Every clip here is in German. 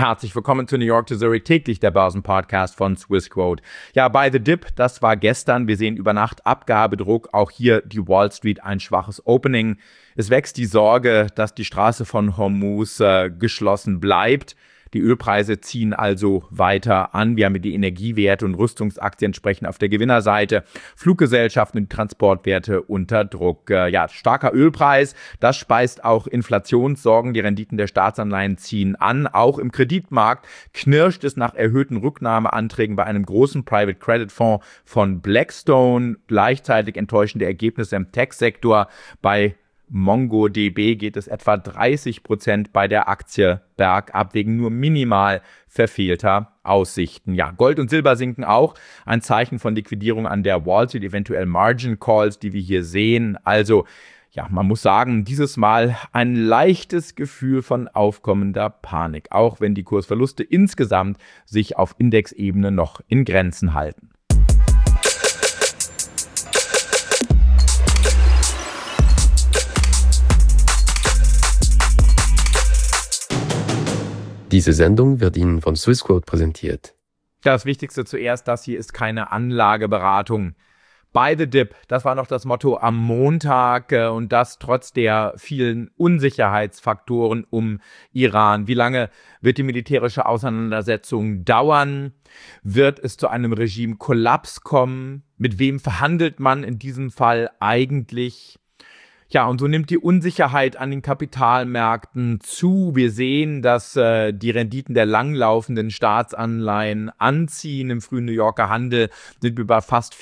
Herzlich willkommen zu New York to Zurich, täglich der Börsenpodcast von Swissquote. Ja, bei The Dip, das war gestern. Wir sehen über Nacht Abgabedruck. Auch hier die Wall Street ein schwaches Opening. Es wächst die Sorge, dass die Straße von Hormuz geschlossen bleibt. Die Ölpreise ziehen also weiter an. Wir haben hier die Energiewerte und Rüstungsaktien entsprechend auf der Gewinnerseite. Fluggesellschaften und Transportwerte unter Druck. Starker Ölpreis, das speist auch Inflationssorgen. Die Renditen der Staatsanleihen ziehen an. Auch im Kreditmarkt knirscht es nach erhöhten Rücknahmeanträgen bei einem großen Private Credit Fonds von Blackstone. Gleichzeitig enttäuschende Ergebnisse im Tech-Sektor. Bei MongoDB geht es etwa 30% bei der Aktie bergab wegen nur minimal verfehlter Aussichten. Ja, Gold und Silber sinken auch. Ein Zeichen von Liquidierung an der Wall Street, eventuell Margin Calls, die wir hier sehen. Also, ja, man muss sagen, dieses Mal ein leichtes Gefühl von aufkommender Panik, auch wenn die Kursverluste insgesamt sich auf Indexebene noch in Grenzen halten. Diese Sendung wird Ihnen von Swissquote präsentiert. Ja, das Wichtigste zuerst, das hier ist keine Anlageberatung. Bei The Dip, das war noch das Motto am Montag und das trotz der vielen Unsicherheitsfaktoren um Iran. Wie lange wird die militärische Auseinandersetzung dauern? Wird es zu einem Regimekollaps kommen? Mit wem verhandelt man in diesem Fall eigentlich? Ja, und so nimmt die Unsicherheit an den Kapitalmärkten zu. Wir sehen, dass die Renditen der langlaufenden Staatsanleihen anziehen. Im frühen New Yorker Handel sind wir bei fast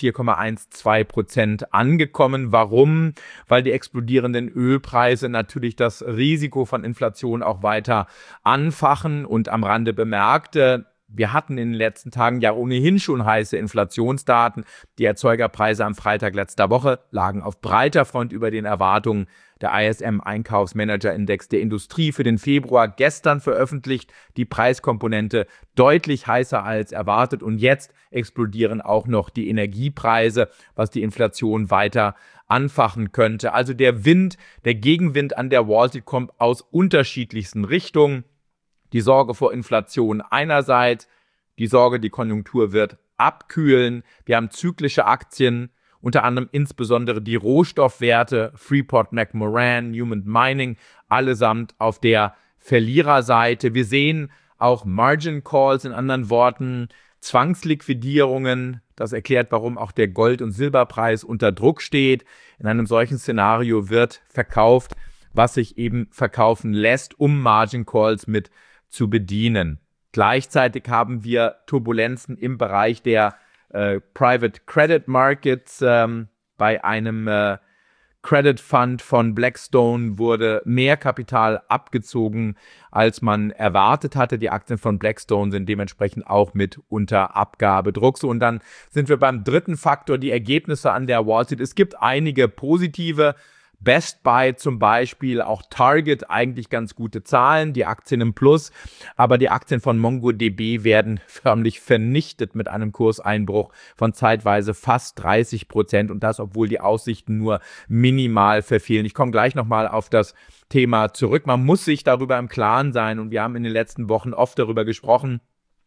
4,12% angekommen. Warum? Weil die explodierenden Ölpreise natürlich das Risiko von Inflation auch weiter anfachen. Und am Rande bemerkt, wir hatten in den letzten Tagen ja ohnehin schon heiße Inflationsdaten. Die Erzeugerpreise am Freitag letzter Woche lagen auf breiter Front über den Erwartungen. Der ISM-Einkaufsmanager-Index der Industrie für den Februar gestern veröffentlicht, die Preiskomponente deutlich heißer als erwartet. Und jetzt explodieren auch noch die Energiepreise, was die Inflation weiter anfachen könnte. Also der Gegenwind an der Wall Street kommt aus unterschiedlichsten Richtungen. Die Sorge vor Inflation einerseits, die Sorge, die Konjunktur wird abkühlen. Wir haben zyklische Aktien, unter anderem insbesondere die Rohstoffwerte, Freeport-McMoRan, Newmont Mining, allesamt auf der Verliererseite. Wir sehen auch Margin Calls, in anderen Worten Zwangsliquidierungen. Das erklärt, warum auch der Gold- und Silberpreis unter Druck steht. In einem solchen Szenario wird verkauft, was sich eben verkaufen lässt, um Margin Calls mit zu bedienen. Gleichzeitig haben wir Turbulenzen im Bereich der Private Credit Markets. Bei einem Credit Fund von Blackstone wurde mehr Kapital abgezogen, als man erwartet hatte. Die Aktien von Blackstone sind dementsprechend auch mit unter Abgabedruck. So, und dann sind wir beim dritten Faktor, die Ergebnisse an der Wall Street. Es gibt einige positive. Best Buy zum Beispiel, auch Target, eigentlich ganz gute Zahlen, die Aktien im Plus, aber die Aktien von MongoDB werden förmlich vernichtet mit einem Kurseinbruch von zeitweise fast 30% und das, obwohl die Aussichten nur minimal verfehlen. Ich komme gleich nochmal auf das Thema zurück. Man muss sich darüber im Klaren sein und wir haben in den letzten Wochen oft darüber gesprochen,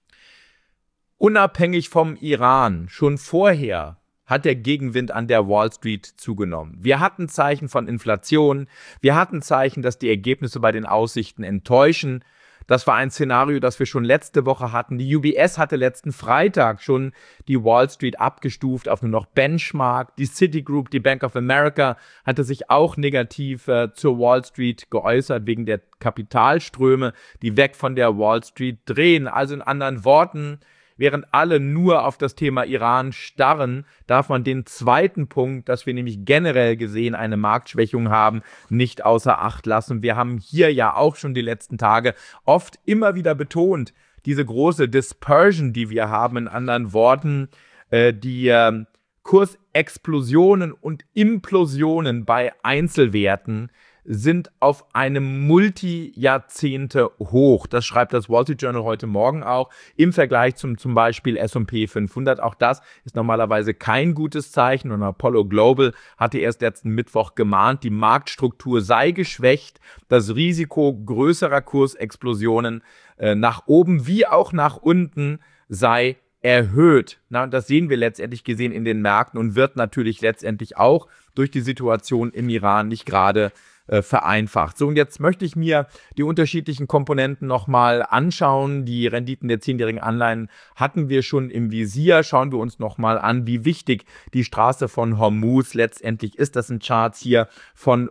unabhängig vom Iran, schon vorher hat der Gegenwind an der Wall Street zugenommen. Wir hatten Zeichen von Inflation, wir hatten Zeichen, dass die Ergebnisse bei den Aussichten enttäuschen. Das war ein Szenario, das wir schon letzte Woche hatten. Die UBS hatte letzten Freitag schon die Wall Street abgestuft auf nur noch Benchmark. Die Citigroup, die Bank of America, hatte sich auch negativ zur Wall Street geäußert wegen der Kapitalströme, die weg von der Wall Street drehen. Also in anderen Worten, während alle nur auf das Thema Iran starren, darf man den zweiten Punkt, dass wir nämlich generell gesehen eine Marktschwächung haben, nicht außer Acht lassen. Wir haben hier ja auch schon die letzten Tage oft immer wieder betont, diese große Dispersion, die wir haben, in anderen Worten, die Kursexplosionen und Implosionen bei Einzelwerten sind auf einem Multi-Jahrzehnte-Hoch. Das schreibt das Wall Street Journal heute Morgen auch im Vergleich zum Beispiel S&P 500. Auch das ist normalerweise kein gutes Zeichen. Und Apollo Global hatte erst letzten Mittwoch gemahnt, die Marktstruktur sei geschwächt, das Risiko größerer Kursexplosionen nach oben wie auch nach unten sei erhöht. Na, das sehen wir letztendlich gesehen in den Märkten und wird natürlich letztendlich auch durch die Situation im Iran nicht gerade vereinfacht. So, und jetzt möchte ich mir die unterschiedlichen Komponenten nochmal anschauen. Die Renditen der 10-jährigen Anleihen hatten wir schon im Visier. Schauen wir uns nochmal an, wie wichtig die Straße von Hormuz letztendlich ist. Das sind Charts hier von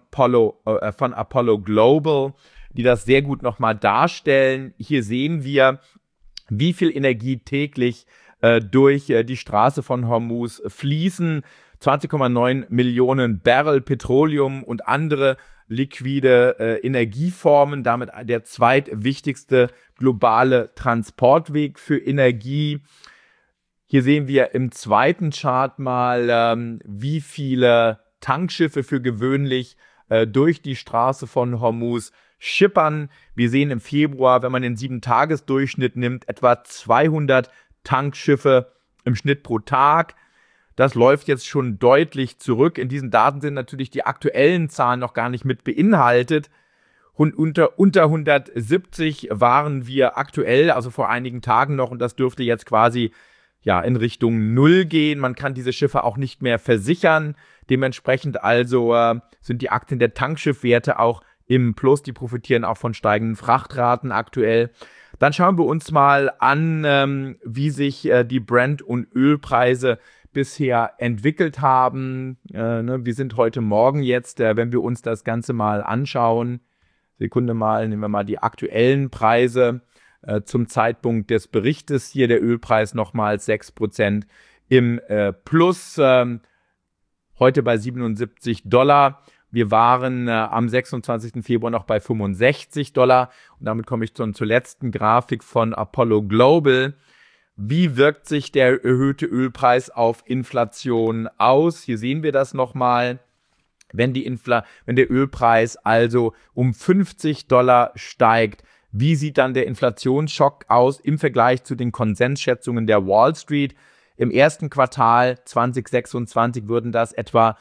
Apollo Global, die das sehr gut nochmal darstellen. Hier sehen wir, wie viel Energie täglich durch die Straße von Hormuz fließen. 20,9 Millionen Barrel Petroleum und andere liquide Energieformen, damit der zweitwichtigste globale Transportweg für Energie. Hier sehen wir im zweiten Chart mal, wie viele Tankschiffe für gewöhnlich durch die Straße von Hormuz schippern. Wir sehen im Februar, wenn man den 7-Tages-Durchschnitt nimmt, etwa 200 Tankschiffe im Schnitt pro Tag. Das läuft jetzt schon deutlich zurück. In diesen Daten sind natürlich die aktuellen Zahlen noch gar nicht mit beinhaltet. Und unter 170 waren wir aktuell, also vor einigen Tagen noch, und das dürfte jetzt quasi in Richtung Null gehen. Man kann diese Schiffe auch nicht mehr versichern. Dementsprechend also sind die Aktien der Tankschiffwerte auch im Plus. Die profitieren auch von steigenden Frachtraten aktuell. Dann schauen wir uns mal an, wie sich die Brent- und Ölpreise bisher entwickelt haben. Wir sind heute Morgen jetzt, wenn wir uns das Ganze mal anschauen, Sekunde mal, nehmen wir mal die aktuellen Preise zum Zeitpunkt des Berichtes. Hier der Ölpreis nochmals 6% im Plus, heute bei $77. Wir waren am 26. Februar noch bei $65. Und damit komme ich zur letzten Grafik von Apollo Global. Wie wirkt sich der erhöhte Ölpreis auf Inflation aus? Hier sehen wir das nochmal. Wenn der Ölpreis also um $50 steigt, wie sieht dann der Inflationsschock aus im Vergleich zu den Konsensschätzungen der Wall Street? Im ersten Quartal 2026 würden das etwa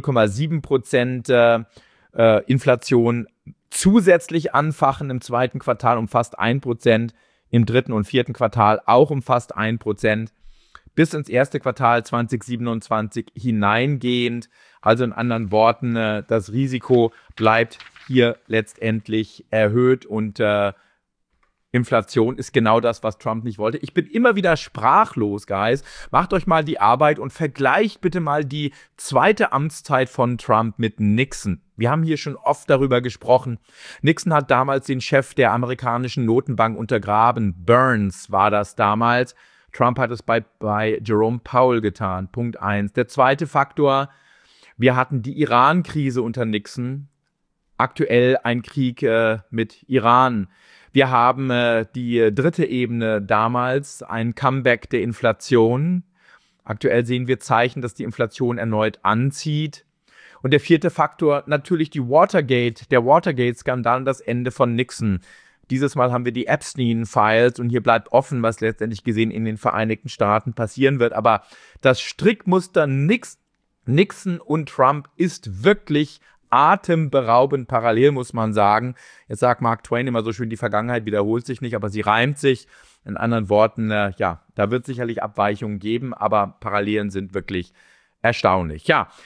0,7% Inflation zusätzlich anfachen, im zweiten Quartal um fast 1%, im dritten und vierten Quartal auch um fast 1%, bis ins erste Quartal 2027 hineingehend. Also in anderen Worten, das Risiko bleibt hier letztendlich erhöht und Inflation ist genau das, was Trump nicht wollte. Ich bin immer wieder sprachlos, Guys. Macht euch mal die Arbeit und vergleicht bitte mal die zweite Amtszeit von Trump mit Nixon. Wir haben hier schon oft darüber gesprochen. Nixon hat damals den Chef der amerikanischen Notenbank untergraben. Burns war das damals. Trump hat es bei Jerome Powell getan. Punkt 1. Der zweite Faktor, wir hatten die Iran-Krise unter Nixon. Aktuell ein Krieg mit Iran. Wir haben die dritte Ebene damals, ein Comeback der Inflation. Aktuell sehen wir Zeichen, dass die Inflation erneut anzieht. Und der vierte Faktor, natürlich der Watergate-Skandal und das Ende von Nixon. Dieses Mal haben wir die Epstein-Files und hier bleibt offen, was letztendlich gesehen in den Vereinigten Staaten passieren wird. Aber das Strickmuster Nixon und Trump ist wirklich atemberaubend parallel, muss man sagen. Jetzt sagt Mark Twain immer so schön, die Vergangenheit wiederholt sich nicht, aber sie reimt sich. In anderen Worten, da wird sicherlich Abweichungen geben, aber Parallelen sind wirklich erstaunlich.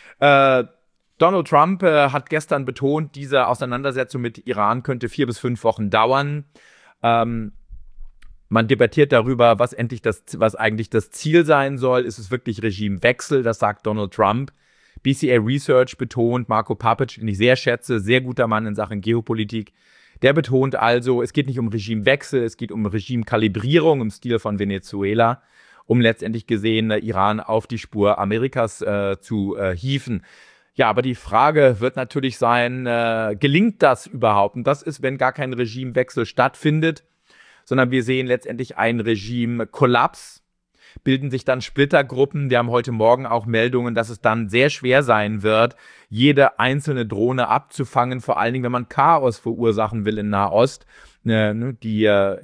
Donald Trump hat gestern betont, diese Auseinandersetzung mit Iran könnte 4 bis 5 Wochen dauern. Man debattiert darüber, was eigentlich das Ziel sein soll. Ist es wirklich Regimewechsel? Das sagt Donald Trump. BCA Research betont, Marco Papic, den ich sehr schätze, sehr guter Mann in Sachen Geopolitik, der betont also, es geht nicht um Regimewechsel, es geht um Regimekalibrierung im Stil von Venezuela, um letztendlich gesehen Iran auf die Spur Amerikas zu hieven. Ja, aber die Frage wird natürlich sein, gelingt das überhaupt? Und das ist, wenn gar kein Regimewechsel stattfindet, sondern wir sehen letztendlich einen Regimekollaps. bilden sich dann Splittergruppen. Wir haben heute Morgen auch Meldungen, dass es dann sehr schwer sein wird, jede einzelne Drohne abzufangen, vor allen Dingen, wenn man Chaos verursachen will in Nahost. Die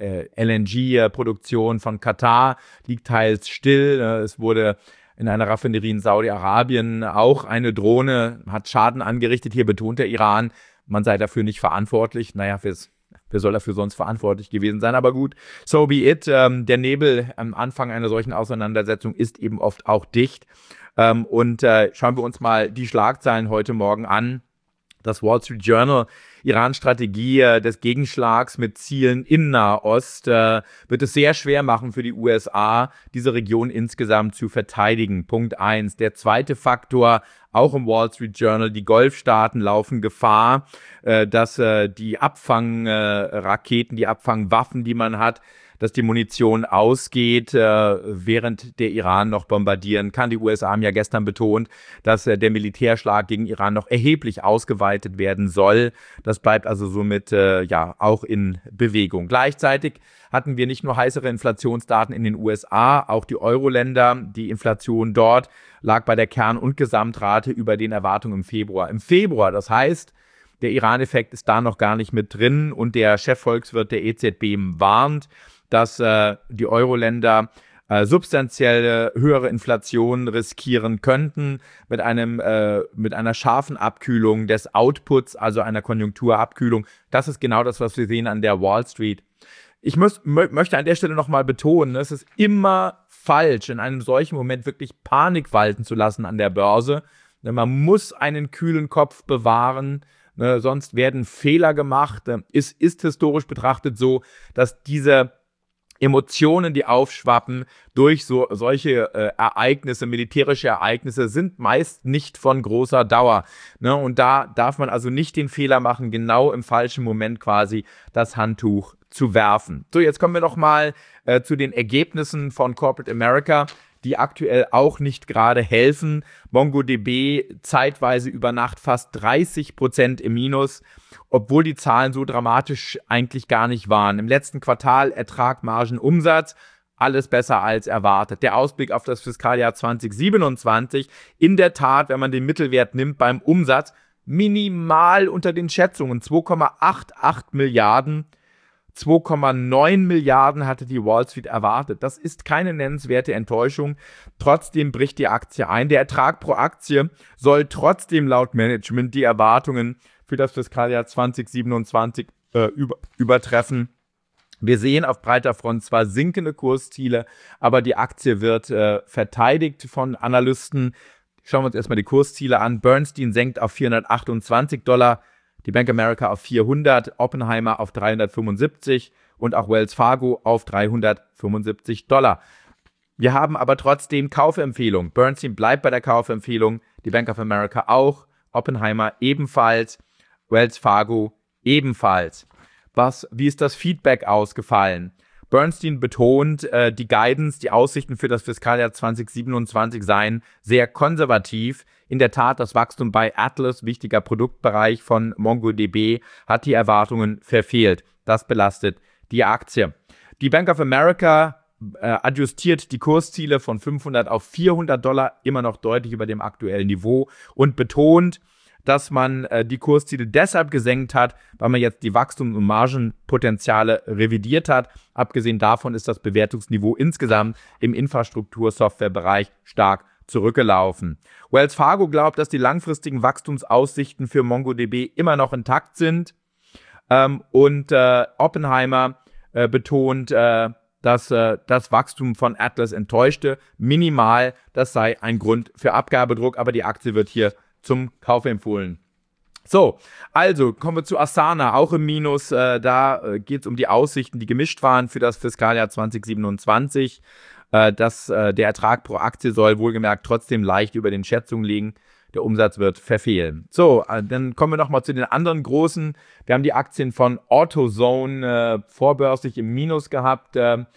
LNG-Produktion von Katar liegt teils still. Es wurde in einer Raffinerie in Saudi-Arabien auch eine Drohne, hat Schaden angerichtet. Hier betont der Iran, man sei dafür nicht verantwortlich. Naja, wer soll dafür sonst verantwortlich gewesen sein? Aber gut, so be it. Der Nebel am Anfang einer solchen Auseinandersetzung ist eben oft auch dicht. Schauen wir uns mal die Schlagzeilen heute Morgen an. Das Wall Street Journal, Iran-Strategie des Gegenschlags mit Zielen in Nahost, wird es sehr schwer machen für die USA, diese Region insgesamt zu verteidigen. Punkt 1. Der zweite Faktor, auch im Wall Street Journal, die Golfstaaten laufen Gefahr, dass die Abfangraketen, die Abfangwaffen, die man hat, dass die Munition ausgeht, während der Iran noch bombardieren kann. Die USA haben ja gestern betont, dass der Militärschlag gegen Iran noch erheblich ausgeweitet werden soll. Das bleibt also somit auch in Bewegung. Gleichzeitig hatten wir nicht nur heißere Inflationsdaten in den USA, auch die Euro-Länder. Die Inflation dort lag bei der Kern- und Gesamtrate über den Erwartungen im Februar. Im Februar, das heißt, der Iran-Effekt ist da noch gar nicht mit drin und der Chefvolkswirt der EZB warnt, dass die Euro-Länder substanziell höhere Inflation riskieren könnten mit einer scharfen Abkühlung des Outputs, also einer Konjunkturabkühlung. Das ist genau das, was wir sehen an der Wall Street. Ich möchte an der Stelle nochmal betonen, es ist immer falsch, in einem solchen Moment wirklich Panik walten zu lassen an der Börse. Man muss einen kühlen Kopf bewahren, sonst werden Fehler gemacht. Es ist historisch betrachtet so, dass diese Emotionen, die aufschwappen durch solche Ereignisse, militärische Ereignisse, sind meist nicht von großer Dauer. Und da darf man also nicht den Fehler machen, genau im falschen Moment quasi das Handtuch zu werfen. So, jetzt kommen wir noch mal zu den Ergebnissen von Corporate America, die aktuell auch nicht gerade helfen. MongoDB zeitweise über Nacht fast 30% im Minus, obwohl die Zahlen so dramatisch eigentlich gar nicht waren. Im letzten Quartal Ertrag, Margen, Umsatz, alles besser als erwartet. Der Ausblick auf das Fiskaljahr 2027, in der Tat, wenn man den Mittelwert nimmt beim Umsatz, minimal unter den Schätzungen, 2,88 Milliarden. 2,9 Milliarden hatte die Wall Street erwartet. Das ist keine nennenswerte Enttäuschung. Trotzdem bricht die Aktie ein. Der Ertrag pro Aktie soll trotzdem laut Management die Erwartungen für das Fiskaljahr 2027 übertreffen. Wir sehen auf breiter Front zwar sinkende Kursziele, aber die Aktie wird verteidigt von Analysten. Schauen wir uns erstmal die Kursziele an. Bernstein senkt auf $428, die Bank America auf 400, Oppenheimer auf 375 und auch Wells Fargo auf $375. Wir haben aber trotzdem Kaufempfehlung. Bernstein bleibt bei der Kaufempfehlung, die Bank of America auch, Oppenheimer ebenfalls, Wells Fargo ebenfalls. Wie ist das Feedback ausgefallen? Bernstein betont, die Guidance, die Aussichten für das Fiskaljahr 2027 seien sehr konservativ. In der Tat, das Wachstum bei Atlas, wichtiger Produktbereich von MongoDB, hat die Erwartungen verfehlt. Das belastet die Aktie. Die Bank of America adjustiert die Kursziele von $500 auf $400, immer noch deutlich über dem aktuellen Niveau und betont, dass man die Kursziele deshalb gesenkt hat, weil man jetzt die Wachstums- und Margenpotenziale revidiert hat. Abgesehen davon ist das Bewertungsniveau insgesamt im Infrastruktur-Software-Bereich stark zurückgelaufen. Wells Fargo glaubt, dass die langfristigen Wachstumsaussichten für MongoDB immer noch intakt sind. Oppenheimer betont, dass das Wachstum von Atlas enttäuschte. Minimal, das sei ein Grund für Abgabedruck, aber die Aktie wird hier zum Kauf empfohlen. So, also kommen wir zu Asana, auch im Minus. Da geht es um die Aussichten, die gemischt waren für das Fiskaljahr 2027. Der Ertrag pro Aktie soll wohlgemerkt trotzdem leicht über den Schätzungen liegen. Der Umsatz wird verfehlen. So, dann kommen wir nochmal zu den anderen großen. Wir haben die Aktien von AutoZone vorbörslich im Minus gehabt.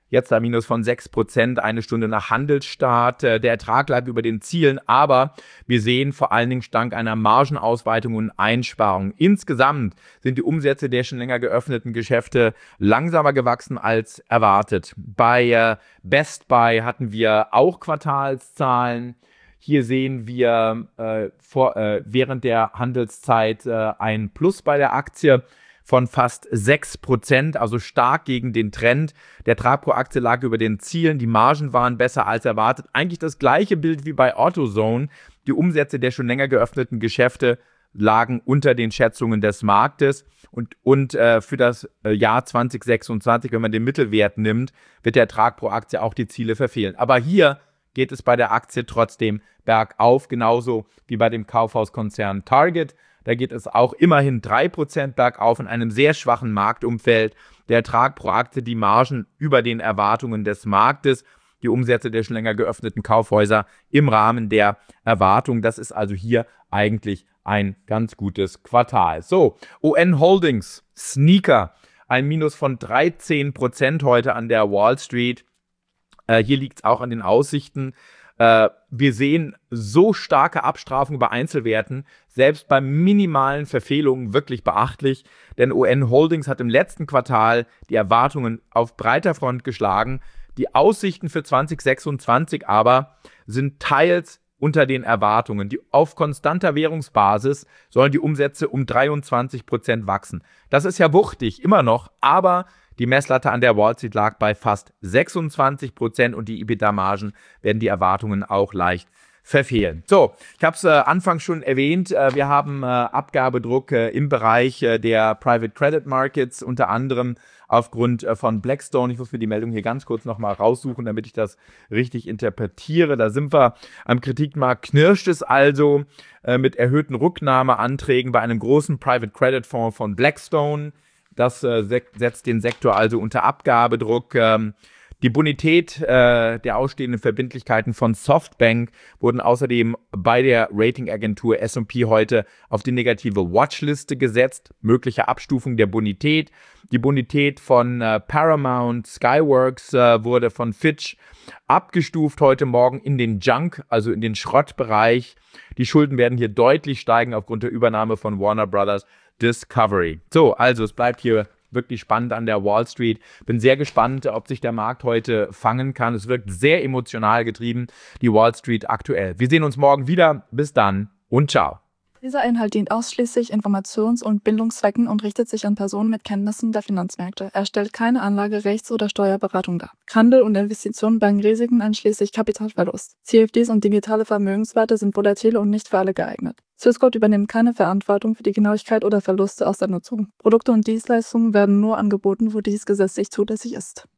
Jetzt ein Minus von 6%, eine Stunde nach Handelsstart. Der Ertrag lag über den Zielen, aber wir sehen vor allen Dingen dank einer Margenausweitung und Einsparung. Insgesamt sind die Umsätze der schon länger geöffneten Geschäfte langsamer gewachsen als erwartet. Bei Best Buy hatten wir auch Quartalszahlen. Hier sehen wir während der Handelszeit ein Plus bei der Aktie von fast 6%, also stark gegen den Trend. Der Ertrag pro Aktie lag über den Zielen, die Margen waren besser als erwartet. Eigentlich das gleiche Bild wie bei AutoZone. Die Umsätze der schon länger geöffneten Geschäfte lagen unter den Schätzungen des Marktes. Und für das Jahr 2026, wenn man den Mittelwert nimmt, wird der Ertrag pro Aktie auch die Ziele verfehlen. Aber hier geht es bei der Aktie trotzdem bergauf, genauso wie bei dem Kaufhauskonzern Target. Da geht es auch immerhin 3% bergauf in einem sehr schwachen Marktumfeld. Der Ertrag pro Aktie, die Margen über den Erwartungen des Marktes, die Umsätze der schon länger geöffneten Kaufhäuser im Rahmen der Erwartung. Das ist also hier eigentlich ein ganz gutes Quartal. So, ON Holdings, Sneaker, ein Minus von 13% heute an der Wall Street. Hier liegt es auch an den Aussichten. Wir sehen so starke Abstrafungen bei Einzelwerten, selbst bei minimalen Verfehlungen wirklich beachtlich, denn ON Holdings hat im letzten Quartal die Erwartungen auf breiter Front geschlagen. Die Aussichten für 2026 aber sind teils unter den Erwartungen. Auf konstanter Währungsbasis sollen die Umsätze um 23% wachsen. Das ist ja wuchtig, immer noch, aber die Messlatte an der Wall Street lag bei fast 26% und die EBITDA-Margen werden die Erwartungen auch leicht verfehlen. So, ich habe es anfangs schon erwähnt, wir haben Abgabedruck im Bereich der Private Credit Markets, unter anderem aufgrund von Blackstone. Ich muss mir die Meldung hier ganz kurz nochmal raussuchen, damit ich das richtig interpretiere. Da sind wir am Kritikmarkt, knirscht es also mit erhöhten Rücknahmeanträgen bei einem großen Private Credit Fonds von Blackstone. Das setzt den Sektor also unter Abgabedruck. Die Bonität der ausstehenden Verbindlichkeiten von Softbank wurden außerdem bei der Ratingagentur S&P heute auf die negative Watchliste gesetzt. Mögliche Abstufung der Bonität. Die Bonität von Paramount Skyworks wurde von Fitch abgestuft heute Morgen in den Junk, also in den Schrottbereich. Die Schulden werden hier deutlich steigen aufgrund der Übernahme von Warner Brothers Discovery. So, also es bleibt hier wirklich spannend an der Wall Street. Bin sehr gespannt, ob sich der Markt heute fangen kann. Es wirkt sehr emotional getrieben, die Wall Street aktuell. Wir sehen uns morgen wieder. Bis dann und ciao. Dieser Inhalt dient ausschließlich Informations- und Bildungszwecken und richtet sich an Personen mit Kenntnissen der Finanzmärkte. Er stellt keine Anlage-, Rechts- oder Steuerberatung dar. Handel und Investitionen bergen Risiken einschließlich Kapitalverlust. CFDs und digitale Vermögenswerte sind volatil und nicht für alle geeignet. Swissquote übernimmt keine Verantwortung für die Genauigkeit oder Verluste aus der Nutzung. Produkte und Dienstleistungen werden nur angeboten, wo dies gesetzlich zulässig ist.